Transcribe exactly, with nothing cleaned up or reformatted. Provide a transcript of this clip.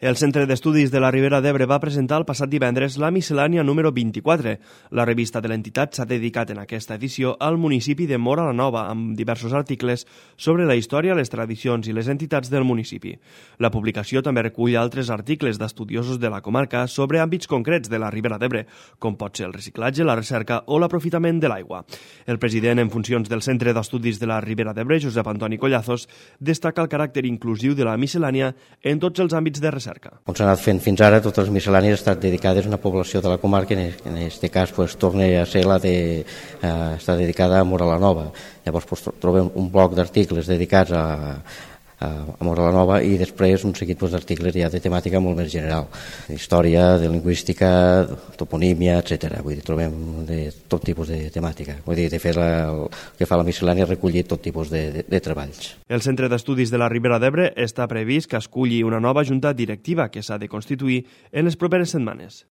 El Centre d'Estudis de la Ribera d'Ebre va presentar el passat divendres la miscel·lània número vint-i-quatre. La revista de l'entitat s'ha dedicat en aquesta edició al municipi de Móra la Nova, amb diversos articles sobre la història, les tradicions i les entitats del municipi. La publicació també recull altres articles d'estudiosos de la comarca sobre àmbits concrets de la Ribera d'Ebre, com pot ser el reciclatge, la recerca o l'aprofitament de l'aigua. El president en funcions del Centre d'Estudis de la Ribera d'Ebre, Josep Antoni Collazos, destaca el caràcter inclusiu de la miscel·lània en tots els àmbits de recerca. Com s'ha anat fent fins ara, totes les miscel·lànies han estat dedicades a una població de la comarca, en aquest cas pues, torna a ser la de, eh, està dedicada a Móra la Nova. Llavors pues, trobem un bloc d'articles dedicats a, a, a Móra la Nova i després un seguit pues, d'articles ja de temàtica molt més general, història, de lingüística, toponímia, etcètera. Vull dir, trobem de tot tipus de temàtica. Vull dir, de fer la, el que fa la miscel·lània recollir tot tipus de, de, de treballs. El Centre d'Estudis de la Ribera d'Ebre està previst que esculli una nova junta directiva que s'ha de constituir en les properes setmanes.